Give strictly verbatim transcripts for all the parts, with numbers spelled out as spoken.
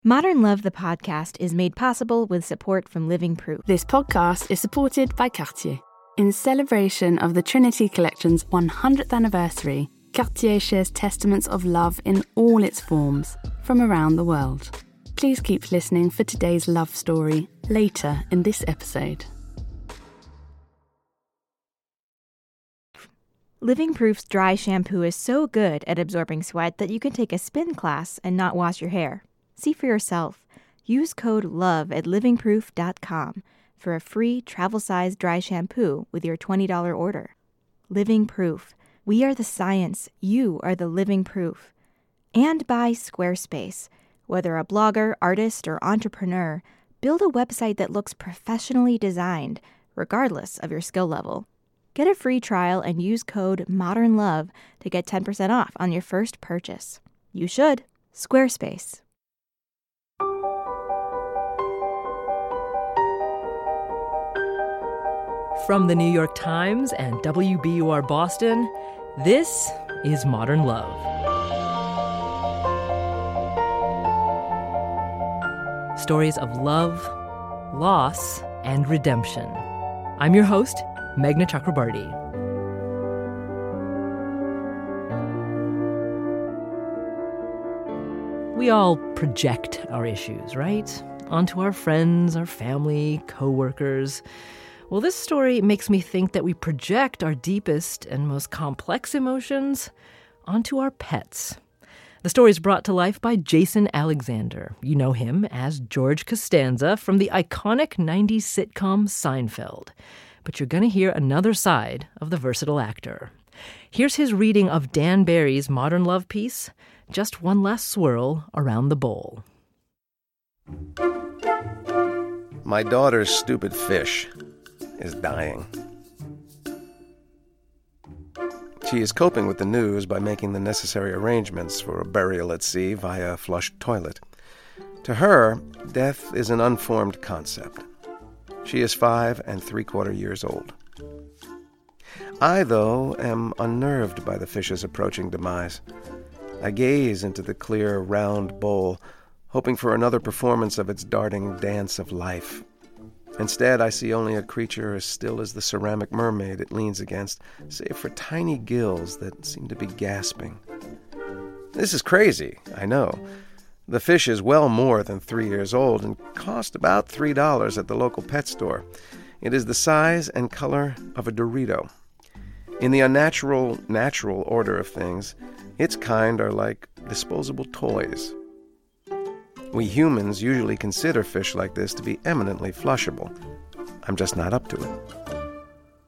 Modern Love, the podcast, is made possible with support from Living Proof. This podcast is supported by Cartier. In celebration of the Trinity Collection's one hundredth anniversary, Cartier shares testaments of love in all its forms from around the world. Please keep listening for today's love story later in this episode. Living Proof's dry shampoo is so good at absorbing sweat that you can take a spin class and not wash your hair. See for yourself. Use code LOVE at living proof dot com for a free travel-size dry shampoo with your twenty dollars order. Living Proof. We are the science. You are the living proof. And by Squarespace. Whether a blogger, artist, or entrepreneur, build a website that looks professionally designed, regardless of your skill level. Get a free trial and use code MODERNLOVE to get ten percent off on your first purchase. You should. Squarespace. From the New York Times and W B U R Boston, this is Modern Love. Stories of love, loss, and redemption. I'm your host, Meghna Chakrabarti. We all project our issues, right? Onto our friends, our family, coworkers. Well, this story makes me think that we project our deepest and most complex emotions onto our pets. The story is brought to life by Jason Alexander. You know him as George Costanza from the iconic nineties sitcom Seinfeld. But you're going to hear another side of the versatile actor. Here's his reading of Dan Barry's Modern Love piece, Just One Last Swirl Around the Bowl. My daughter's stupid fish is dying. She is coping with the news by making the necessary arrangements for a burial at sea via a flushed toilet. To her, death is an unformed concept. She is five and three-quarter years old. I, though, am unnerved by the fish's approaching demise. I gaze into the clear, round bowl, hoping for another performance of its darting dance of life. Instead, I see only a creature as still as the ceramic mermaid it leans against, save for tiny gills that seem to be gasping. This is crazy, I know. The fish is well more than three years old and cost about three dollars at the local pet store. It is the size and color of a Dorito. In the unnatural, natural order of things, its kind are like disposable toys. We humans usually consider fish like this to be eminently flushable. I'm just not up to it.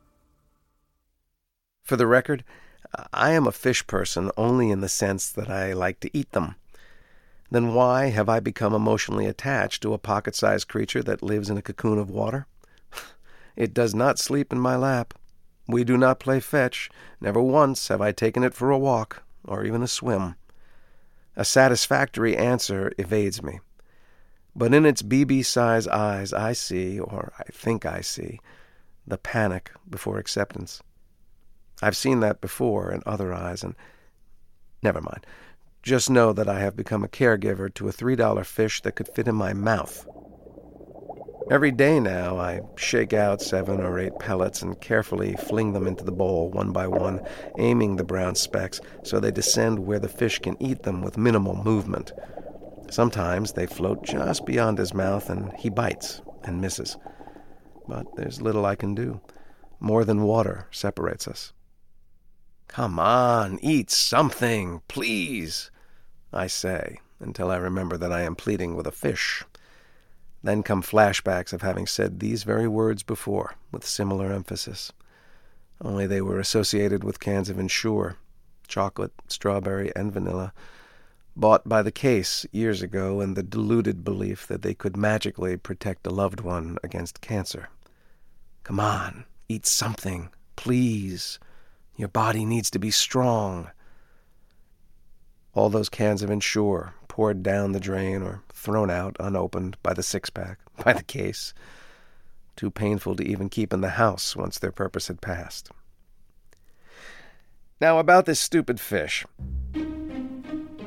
For the record, I am a fish person only in the sense that I like to eat them. Then why have I become emotionally attached to a pocket-sized creature that lives in a cocoon of water? It does not sleep in my lap. We do not play fetch. Never once have I taken it for a walk or even a swim. A satisfactory answer evades me. But in its B B-size eyes I see, or I think I see, the panic before acceptance. I've seen that before in other eyes, and never mind. Just know that I have become a caregiver to a three dollar fish that could fit in my mouth. Every day now I shake out seven or eight pellets and carefully fling them into the bowl one by one, aiming the brown specks so they descend where the fish can eat them with minimal movement. Sometimes they float just beyond his mouth and he bites and misses. But there's little I can do. More than water separates us. Come on, eat something, please, I say, until I remember that I am pleading with a fish. Then come flashbacks of having said these very words before, with similar emphasis. Only they were associated with cans of Ensure, chocolate, strawberry, and vanilla, bought by the case years ago in the deluded belief that they could magically protect a loved one against cancer. Come on, eat something, please. Your body needs to be strong. All those cans of Ensure poured down the drain or thrown out unopened by the six-pack, by the case. Too painful to even keep in the house once their purpose had passed. Now about this stupid fish.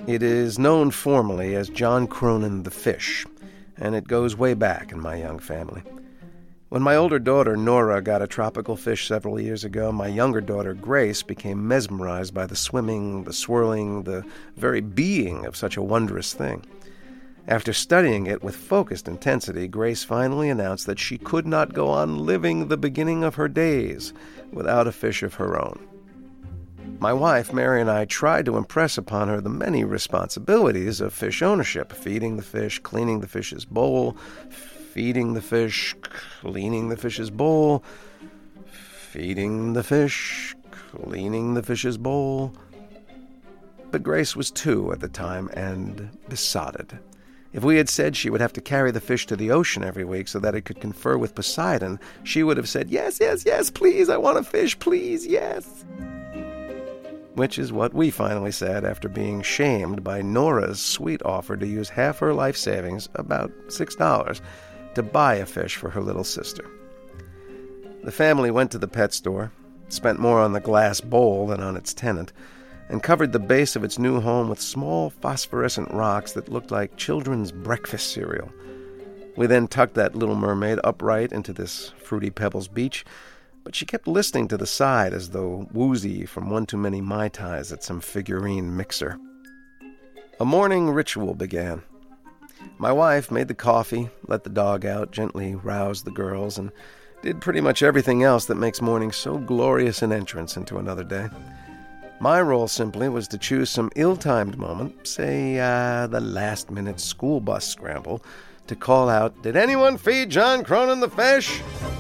It is known formally as John Cronin the Fish, and it goes way back in my young family. When my older daughter, Nora, got a tropical fish several years ago, my younger daughter, Grace, became mesmerized by the swimming, the swirling, the very being of such a wondrous thing. After studying it with focused intensity, Grace finally announced that she could not go on living the beginning of her days without a fish of her own. My wife, Mary, and I tried to impress upon her the many responsibilities of fish ownership: feeding the fish, cleaning the fish's bowl, feeding the fish, cleaning the fish's bowl, feeding the fish, cleaning the fish's bowl. But Grace was two at the time and besotted. If we had said she would have to carry the fish to the ocean every week so that it could confer with Poseidon, she would have said, "Yes, yes, yes, please, I want a fish, please, yes." Which is what we finally said after being shamed by Nora's sweet offer to use half her life savings, about six dollars, to buy a fish for her little sister. The family went to the pet store, spent more on the glass bowl than on its tenant, and covered the base of its new home with small phosphorescent rocks that looked like children's breakfast cereal. We then tucked that little mermaid upright into this Fruity Pebbles beach, but she kept listening to the side as though woozy from one too many Mai Tais at some figurine mixer. A morning ritual began. My wife made the coffee, let the dog out, gently roused the girls, and did pretty much everything else that makes morning so glorious an entrance into another day. My role simply was to choose some ill-timed moment, say uh, the last-minute school bus scramble, to call out, "Did anyone feed John Cronin the fish?"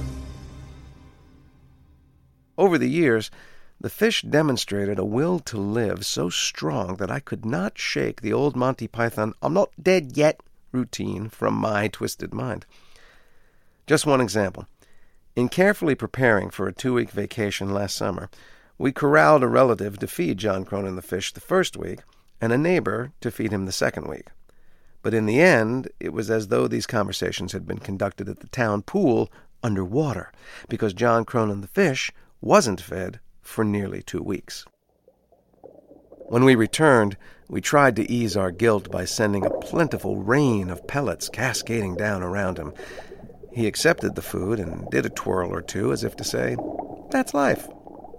Over the years, the fish demonstrated a will to live so strong that I could not shake the old Monty Python "I'm not dead yet" routine from my twisted mind. Just one example. In carefully preparing for a two-week vacation last summer, we corralled a relative to feed John Cronin the fish the first week and a neighbor to feed him the second week. But in the end, it was as though these conversations had been conducted at the town pool underwater, because John Cronin the fish wasn't fed for nearly two weeks. When we returned, we tried to ease our guilt by sending a plentiful rain of pellets cascading down around him. He accepted the food and did a twirl or two as if to say, "That's life."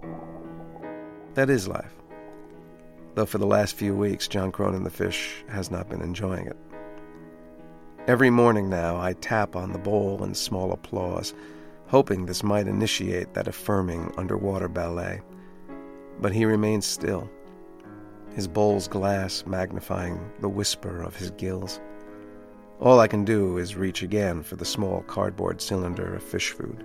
That is life. Though for the last few weeks, John Cronin the fish has not been enjoying it. Every morning now, I tap on the bowl in small applause, hoping this might initiate that affirming underwater ballet. But he remains still, his bowl's glass magnifying the whisper of his gills. All I can do is reach again for the small cardboard cylinder of fish food.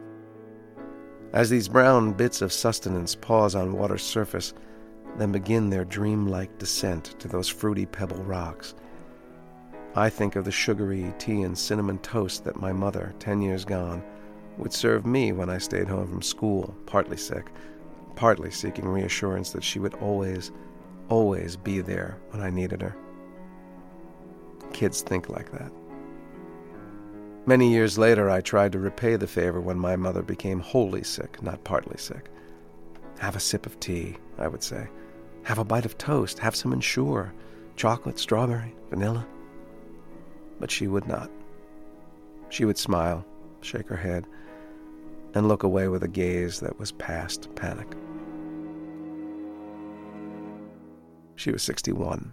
As these brown bits of sustenance pause on water's surface, then begin their dreamlike descent to those fruity pebble rocks, I think of the sugary tea and cinnamon toast that my mother, ten years gone, would serve me when I stayed home from school, partly sick, partly seeking reassurance that she would always, always be there when I needed her. Kids think like that. Many years later, I tried to repay the favor when my mother became wholly sick, not partly sick. "Have a sip of tea," I would say. "Have a bite of toast. Have some Ensure. Chocolate, strawberry, vanilla." But she would not. She would smile, shake her head, and look away with a gaze that was past panic. She was sixty-one.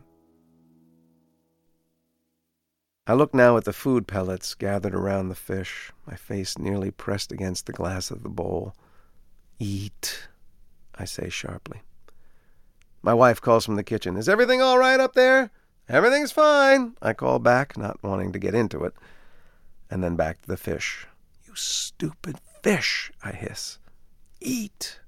I look now at the food pellets gathered around the fish, my face nearly pressed against the glass of the bowl. "Eat," I say sharply. My wife calls from the kitchen. "Is everything all right up there?" "Everything's fine," I call back, not wanting to get into it. And then back to the fish. "You stupid fish," I hiss. "Eat."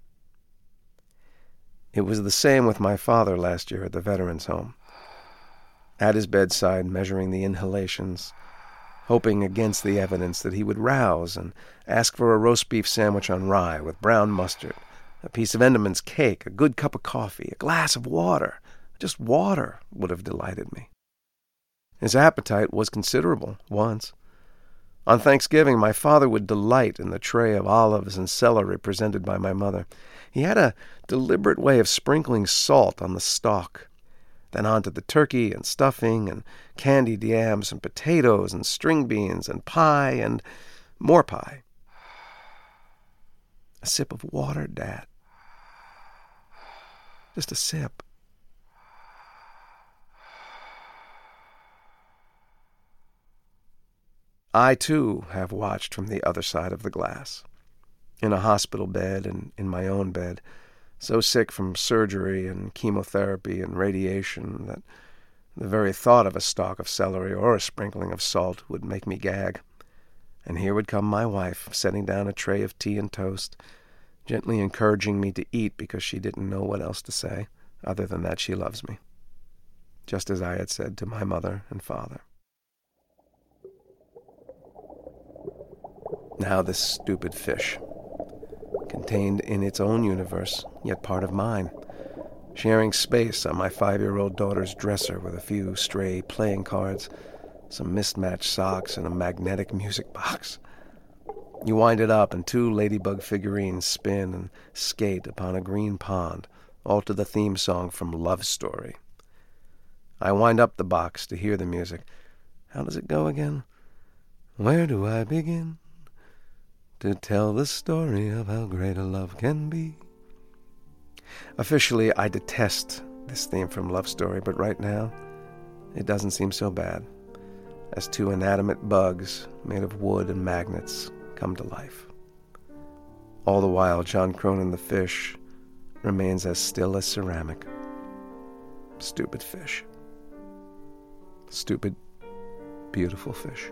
It was the same with my father last year at the Veterans Home. At his bedside, measuring the inhalations, hoping against the evidence that he would rouse and ask for a roast beef sandwich on rye with brown mustard, a piece of Enderman's cake, a good cup of coffee, a glass of water. Just water would have delighted me. His appetite was considerable, once. On Thanksgiving, my father would delight in the tray of olives and celery presented by my mother. He had a deliberate way of sprinkling salt on the stalk. Then on to the turkey and stuffing and candied yams and potatoes and string beans and pie and more pie. A sip of water, Dad. Just a sip. I, too, have watched from the other side of the glass. In a hospital bed and in my own bed, so sick from surgery and chemotherapy and radiation that the very thought of a stalk of celery or a sprinkling of salt would make me gag. And here would come my wife, setting down a tray of tea and toast, gently encouraging me to eat because she didn't know what else to say, other than that she loves me, just as I had said to my mother and father. Now this stupid fish, contained in its own universe, yet part of mine, sharing space on my five-year-old daughter's dresser with a few stray playing cards, some mismatched socks, and a magnetic music box. You wind it up, and two ladybug figurines spin and skate upon a green pond, all to the theme song from Love Story. I wind up the box to hear the music. How does it go again? Where do I begin to tell the story of how great a love can be? Officially, I detest this theme from Love Story, but right now, it doesn't seem so bad, as two inanimate bugs made of wood and magnets come to life. All the while, John Cronin the fish remains as still as ceramic. Stupid fish. Stupid, beautiful fish.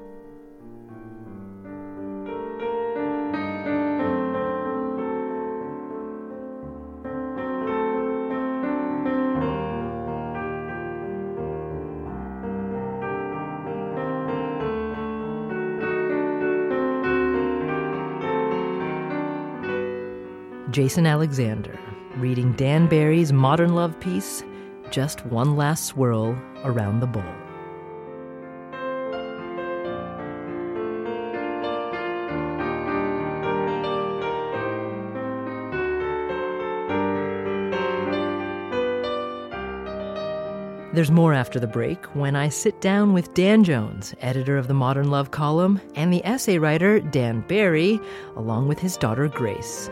Jason Alexander, reading Dan Barry's modern love piece, Just One Last Swirl Around the Bowl. There's more after the break when I sit down with Dan Jones, editor of the Modern Love column, and the essay writer Dan Barry, along with his daughter Grace.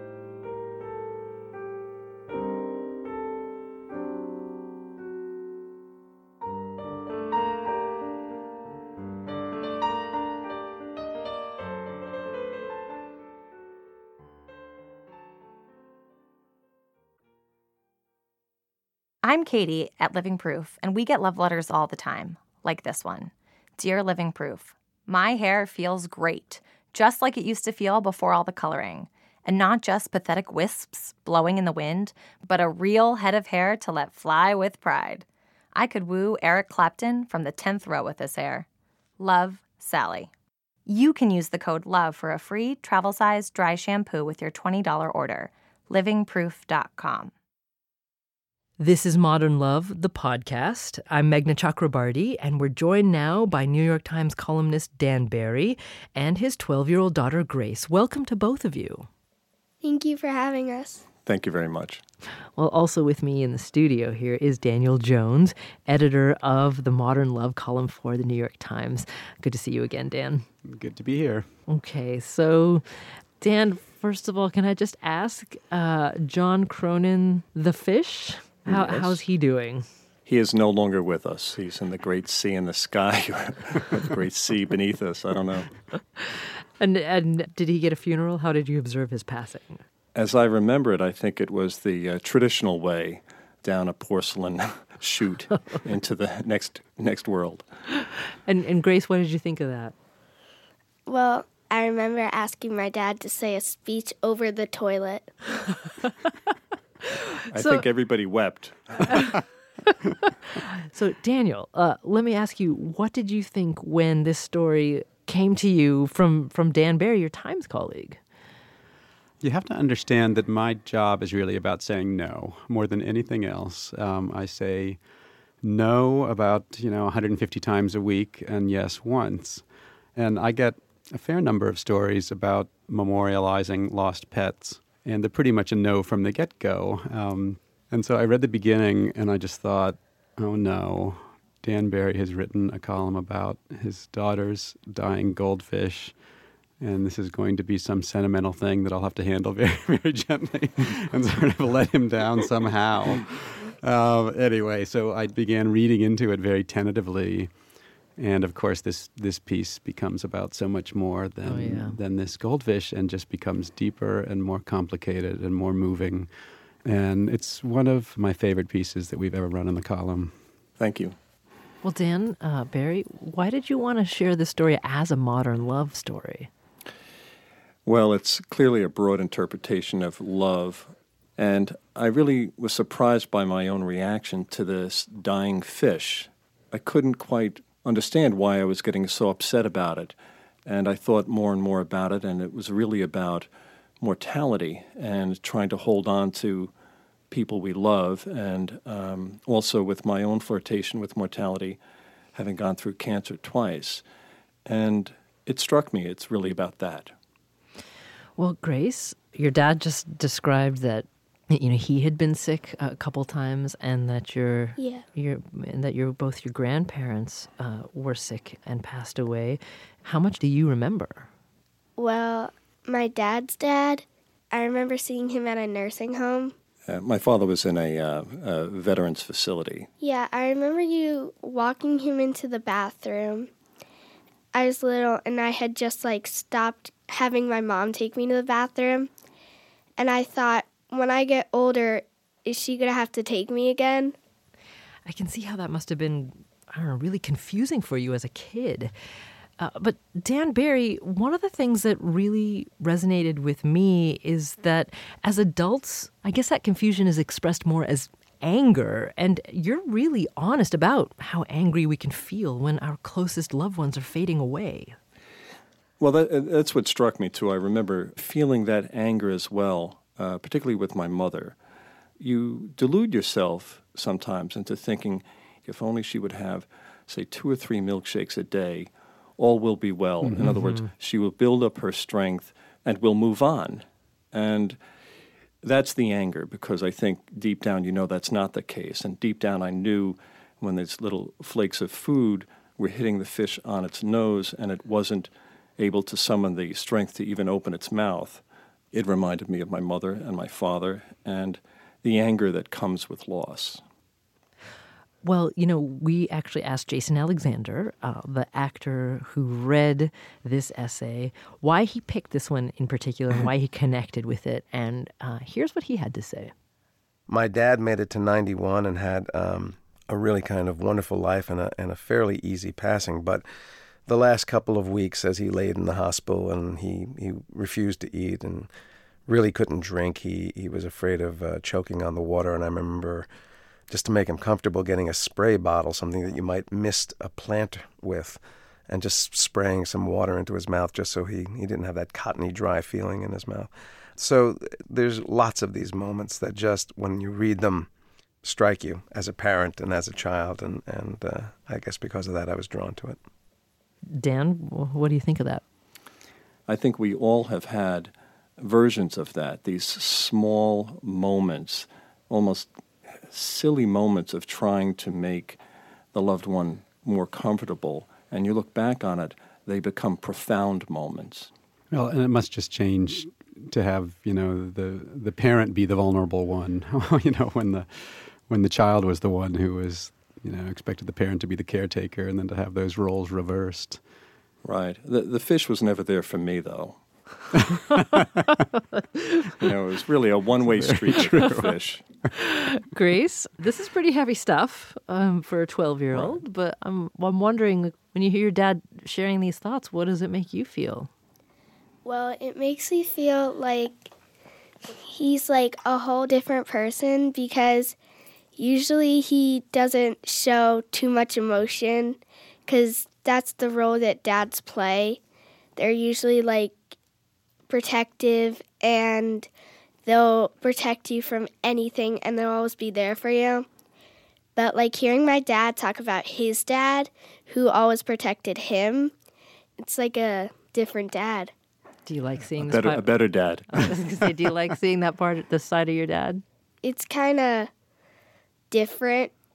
I'm Katie at Living Proof, and we get love letters all the time, like this one. Dear Living Proof, my hair feels great, just like it used to feel before all the coloring. And not just pathetic wisps blowing in the wind, but a real head of hair to let fly with pride. I could woo Eric Clapton from the tenth row with this hair. Love, Sally. You can use the code LOVE for a free travel-size dry shampoo with your twenty dollars order. living proof dot com. This is Modern Love, the podcast. I'm Meghna Chakrabarty, and we're joined now by New York Times columnist Dan Barry and his twelve-year-old daughter Grace. Welcome to both of you. Thank you for having us. Thank you very much. Well, also with me in the studio here is Daniel Jones, editor of the Modern Love column for the New York Times. Good to see you again, Dan. Good to be here. Okay, so Dan, first of all, can I just ask, uh, John Cronin the fish? How, yes. How's he doing? He is no longer with us. He's in the great sea in the sky, or the great sea beneath us. I don't know. And and did he get a funeral? How did you observe his passing? As I remember it, I think it was the uh, traditional way, down a porcelain chute into the next next world. And and Grace, what did you think of that? Well, I remember asking my dad to say a speech over the toilet. I so, think everybody wept. So, Daniel, uh, let me ask you, what did you think when this story came to you from, from Dan Barry, your Times colleague? You have to understand that my job is really about saying no more than anything else. Um, I say no about, you know, one hundred fifty times a week and yes once. And I get a fair number of stories about memorializing lost pets. And they're pretty much a no from the get-go. Um, and so I read the beginning, and I just thought, Oh no. Dan Barry has written a column about his daughter's dying goldfish, and this is going to be some sentimental thing that I'll have to handle very, very gently and sort of let him down somehow. Uh, anyway, so I began reading into it very tentatively. And of course, this, this piece becomes about so much more than, oh, yeah. than this goldfish, and just becomes deeper and more complicated and more moving. And it's one of my favorite pieces that we've ever run in the column. Thank you. Well, Dan, uh, Barry, why did you want to share this story as a modern love story? Well, it's clearly a broad interpretation of love, and I really was surprised by my own reaction to this dying fish. I couldn't quite understand why I was getting so upset about it, and I thought more and more about it, and it was really about mortality and trying to hold on to people we love, and um, also with my own flirtation with mortality, having gone through cancer twice. And it struck me it's really about that. Well, Grace, your dad just described that, you know, he had been sick a couple times, and that your Yeah. your and that your both your grandparents uh, were sick and passed away. How much do you remember? Well, my dad's dad, I remember seeing him at a nursing home. Uh, my father was in a, uh, a veterans facility. Yeah, I remember you walking him into the bathroom. I was little, and I had just, like, stopped having my mom take me to the bathroom. And I thought, when I get older, is she going to have to take me again? I can see how that must have been, I don't know, really confusing for you as a kid. Uh, but Dan Barry, one of the things that really resonated with me is that as adults, I guess that confusion is expressed more as anger. And you're really honest about how angry we can feel when our closest loved ones are fading away. Well, that, that's what struck me, too. I remember feeling that anger as well, uh, particularly with my mother. You delude yourself sometimes into thinking, if only she would have, say, two or three milkshakes a day, all will be well. Mm-hmm. In other words, she will build up her strength and will move on. And that's the anger, because I think deep down you know that's not the case. And deep down I knew when these little flakes of food were hitting the fish on its nose and it wasn't able to summon the strength to even open its mouth, it reminded me of my mother and my father and the anger that comes with loss. Well, you know, we actually asked Jason Alexander, uh, the actor who read this essay, why he picked this one in particular and why he connected with it. And uh, here's what he had to say. My dad made it to ninety-one and had um, a really kind of wonderful life and a, and a fairly easy passing. But the last couple of weeks as he laid in the hospital and he, he refused to eat and really couldn't drink, he, he was afraid of uh, choking on the water. And I remember, just to make him comfortable, getting a spray bottle, something that you might mist a plant with, and just spraying some water into his mouth just so he, he didn't have that cottony, dry feeling in his mouth. So there's lots of these moments that just, when you read them, strike you as a parent and as a child, and, and uh, I guess because of that I was drawn to it. Dan, what do you think of that? I think we all have had versions of that, these small moments, almost silly moments of trying to make the loved one more comfortable, and you look back on it, they become profound moments. Well, and it must just change to have, you know, the the parent be the vulnerable one. You know, when the when the child was the one who was, you know, expected the parent to be the caretaker, and then to have those roles reversed. Right. The the fish was never there for me, though. You know, it was really a one-way street with the fish. Grace, this is pretty heavy stuff um, for a twelve-year-old, right. But I'm, I'm wondering, when you hear your dad sharing these thoughts, what does it make you feel? Well, it makes me feel like he's like a whole different person, because usually he doesn't show too much emotion, because that's the role that dads play. They're usually like protective, and they'll protect you from anything, and they'll always be there for you. But like hearing my dad talk about his dad, who always protected him, it's like a different dad. Do you like seeing a this better, part? a better dad? I was going to say, do you like seeing that part, the side of your dad? It's kind of different,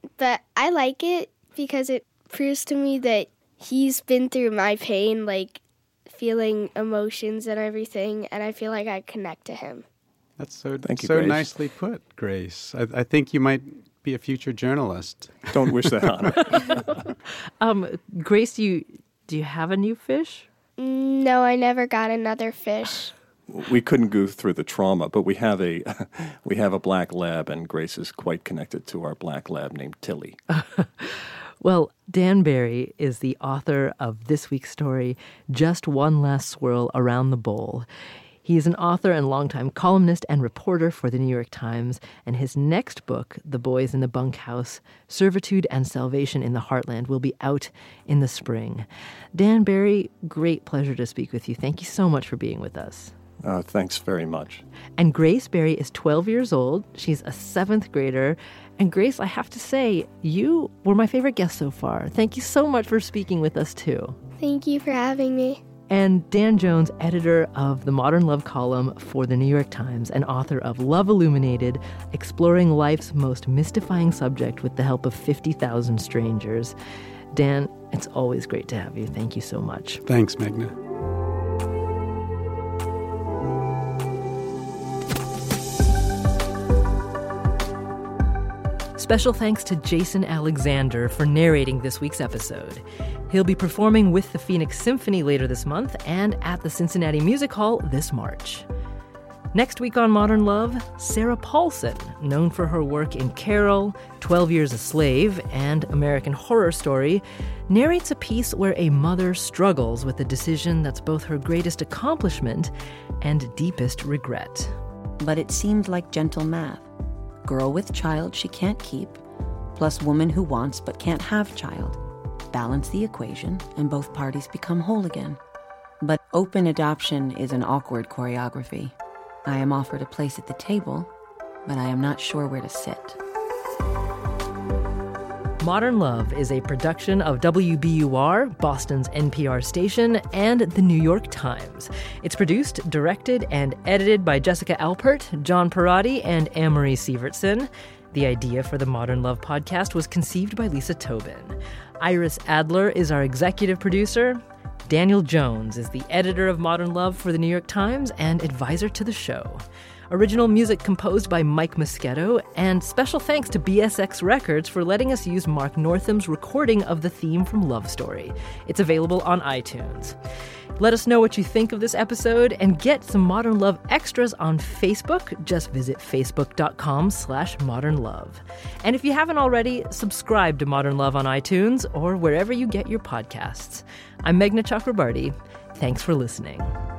but I like it because it proves to me that he's been through my pain, like feeling emotions and everything, and I feel like I connect to him. That's so Thank you, so Grace. nicely put, Grace. I, I think you might be a future journalist. Don't wish that on her. um, Grace, do you, do you have a new fish? No, I never got another fish. We couldn't go through the trauma, but we have a we have a black lab, and Grace is quite connected to our black lab named Tilly. Well, Dan Barry is the author of this week's story, Just One Last Swirl Around the Bowl. He is an author and longtime columnist and reporter for the New York Times, and his next book, The Boys in the Bunkhouse, Servitude and Salvation in the Heartland, will be out in the spring. Dan Barry, great pleasure to speak with you. Thank you so much for being with us. Uh, thanks very much. And Grace Barry is twelve years old. She's a seventh grader. And Grace, I have to say, you were my favorite guest so far. Thank you so much for speaking with us, too. Thank you for having me. And Dan Jones, editor of the Modern Love column for the New York Times and author of Love Illuminated, exploring life's most mystifying subject with the help of fifty thousand strangers. Dan, it's always great to have you. Thank you so much. Thanks, Meghna. Special thanks to Jason Alexander for narrating this week's episode. He'll be performing with the Phoenix Symphony later this month and at the Cincinnati Music Hall this March. Next week on Modern Love, Sarah Paulson, known for her work in Carol, twelve years a Slave, and American Horror Story, narrates a piece where a mother struggles with a decision that's both her greatest accomplishment and deepest regret. But it seemed like gentle math. Girl with child she can't keep, plus woman who wants but can't have child. Balance the equation, and both parties become whole again. But open adoption is an awkward choreography. I am offered a place at the table, but I am not sure where to sit. Modern Love is a production of W B U R, Boston's N P R station, and the New York Times. It's produced, directed, and edited by Jessica Alpert, John Perotti, and Anne-Marie Sievertson. The idea for the Modern Love podcast was conceived by Lisa Tobin. Iris Adler is our executive producer. Daniel Jones is the editor of Modern Love for the New York Times and advisor to the show. Original music composed by Mike Moschetto, and special thanks to B S X Records for letting us use Mark Northam's recording of the theme from Love Story. It's available on iTunes. Let us know what you think of this episode and get some Modern Love extras on Facebook. Just visit facebook.com slash modern love. And if you haven't already, subscribe to Modern Love on iTunes or wherever you get your podcasts. I'm Meghna Chakrabarti. Thanks for listening.